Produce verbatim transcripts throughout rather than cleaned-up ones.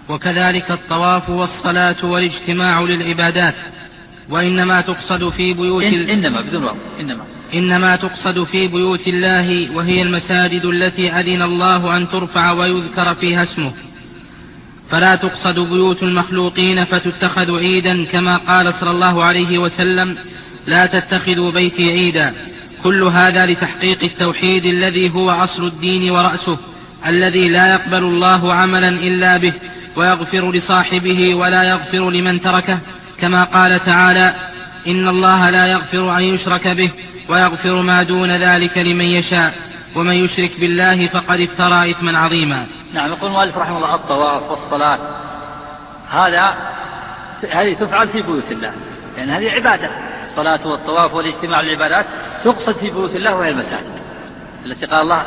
وكذلك الطواف والصلاة والاجتماع للعبادات، وإنما تقصد في بيوت إن إنما بدون واو إنما إنما تقصد في بيوت الله، وهي المساجد التي أذن الله أن ترفع ويذكر فيها اسمه، فلا تقصد بيوت المخلوقين فتتخذ عيدا، كما قال صلى الله عليه وسلم: لا تتخذوا بيتي عيدا. كل هذا لتحقيق التوحيد الذي هو أصل الدين ورأسه، الذي لا يقبل الله عملا إلا به، ويغفر لصاحبه ولا يغفر لمن تركه، كما قال تعالى: إن الله لا يغفر أن يشرك به ويغفر ما دون ذلك لمن يشاء، ومن يشرك بالله فقد افترى إثما عظيما. نعم. يقول المؤلف رحمه الله: الطواف والصلاة هذا هذه تفعل في بيوت الله، لأن هذه عبادة. الصلاة والطواف والاجتماع للعبادات تقصد في بيوت الله، وهي المساجد التي قال الله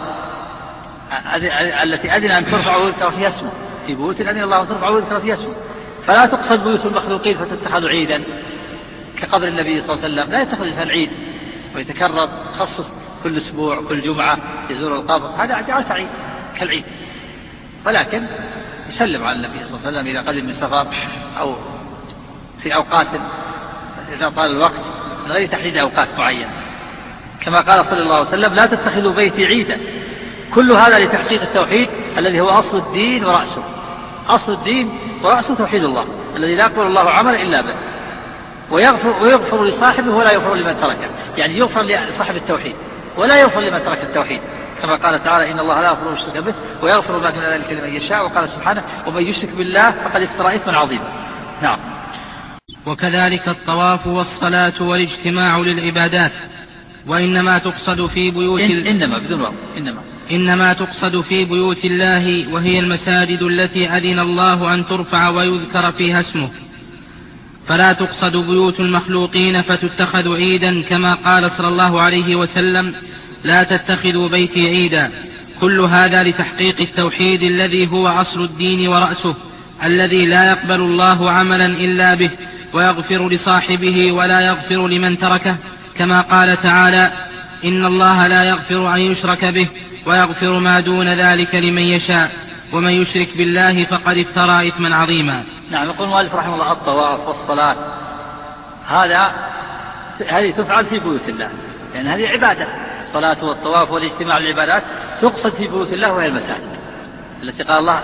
التي أذن أن ترفع ويذكر فيها اسمه، في بيوت أذن الله أن ترفع ويذكر فيها اسمه. فلا تقصد بيوت المخلوقين فتتخذ عيدا كقبر النبي صلى الله عليه وسلم، لا يتخذ الإنسان عيد ويتكرر خصص كل أسبوع كل جمعة يزور القبر، هذا جعلت عيد كالعيد. ولكن يسلم على النبي صلى الله عليه وسلم إذا قدم من سفر أو في أوقات إذا طال الوقت، من غير تحديد أوقات معينة، كما قال صلى الله عليه وسلم: لا تتخذوا بيتي عيدا. كل هذا لتحقيق التوحيد الذي هو أصل الدين ورأسه. أصل الدين ورأسه توحيد الله الذي لا يقبل الله عملا إلا به، ويغفر, ويغفر لصاحبه ولا يغفر لمن تركه، يعني يغفر لصاحب التوحيد ولا يغفر لمن ترك التوحيد، كما قال تعالى: إن الله لا يغفر أن يشرك به ويغفر ما دون ذلك لمن يشاء. وقال سبحانه: ومن يشرك بالله فقد افترى إثما عظيما. نعم. وكذلك الطواف والصلاة والاجتماع للعبادات، وإنما تقصد في بيوت إن إنما بدون واو إنما إنما تقصد في بيوت الله، وهي المساجد التي أذن الله أن ترفع ويذكر فيها اسمه، فلا تقصد بيوت المخلوقين فتتخذ عيدا، كما قال صلى الله عليه وسلم: لا تتخذوا بيتي عيدا. كل هذا لتحقيق التوحيد الذي هو أصل الدين ورأسه، الذي لا يقبل الله عملا إلا به، ويغفر لصاحبه ولا يغفر لمن تركه، كما قال تعالى: إن الله لا يغفر أن يشرك به ويغفر ما دون ذلك لمن يشاء، ومن يشرك بالله فقد افترى إثما عظيما. نعم. يقول المؤلف رحمه الله: الطواف والصلاة هذا هذه تفعل في بيوت الله، لأن هذه عبادة. الصلاة والطواف والاجتماع للعبادات تقصد في بيوت الله، وهي المساجد التي قال الله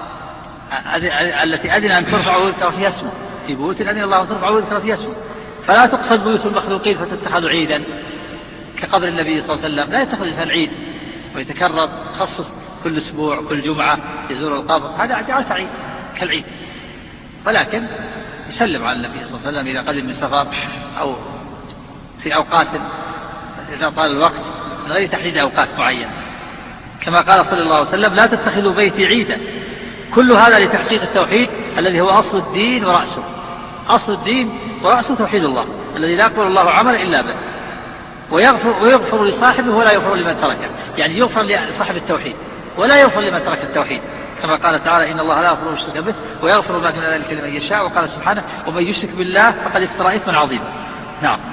التي أذن أن ترفع ويذكر فيها اسمه، في بيوت أذن الله أن ترفع ويذكر فيها اسمه. فلا تقصد بيوت المخلوقين فتتخذ عيدا كقبر النبي صلى الله عليه وسلم، لا يتخذ الإنسان عيد ويتكرر خصص كل أسبوع كل جمعة يزور القبر، هذا جعلت عيد كالعيد. ولكن يسلم على النبي صلى الله عليه وسلم إذا قدم من سفر أو في أوقات إذا طال الوقت، من غير تحديد أوقات معينة، كما قال صلى الله عليه وسلم: لا تتخذوا بيتي عيدا. كل هذا لتحقيق التوحيد الذي هو أصل الدين ورأسه. أصل الدين ورأسه توحيد الله الذي لا يقبل الله عملا إلا به، ويغفر, ويغفر لصاحبه ولا يغفر لمن تركه، يعني يغفر لصاحب التوحيد ولا يغفر لمن ترك التوحيد، كما قال تعالى: إن الله لا يغفر أن يشرك به ويغفر ما دون ذلك لمن يشاء. وقال سبحانه: ومن يشرك بالله فقد افترى إثما عظيما. نعم.